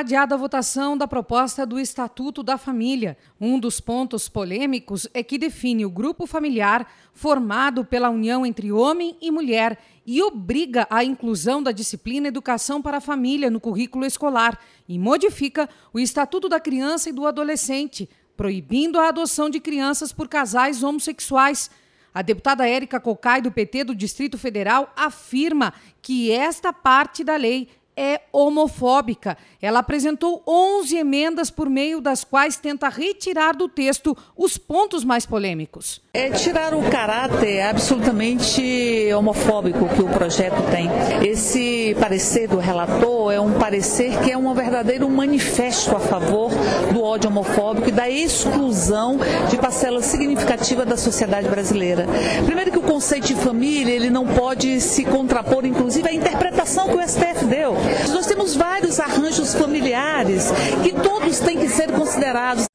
adiada a votação da proposta do Estatuto da Família. Um dos pontos polêmicos é que define o grupo familiar formado pela união entre homem e mulher e obriga a inclusão da disciplina Educação para a Família no currículo escolar e modifica o Estatuto da Criança e do Adolescente, proibindo a adoção de crianças por casais homossexuais. A deputada Érica Cocai, do PT do Distrito Federal, afirma que esta parte da lei é homofóbica. Ela apresentou 11 emendas por meio das quais tenta retirar do texto os pontos mais polêmicos. É tirar o caráter absolutamente homofóbico que o projeto tem. Esse parecer do relator é um parecer que é um verdadeiro manifesto a favor do ódio homofóbico e da exclusão de parcela significativa da sociedade brasileira. Primeiro que o conceito de família ele não pode se contrapor, inclusive, à interpretação que o STF deu. Nós temos vários arranjos familiares que todos têm que ser considerados.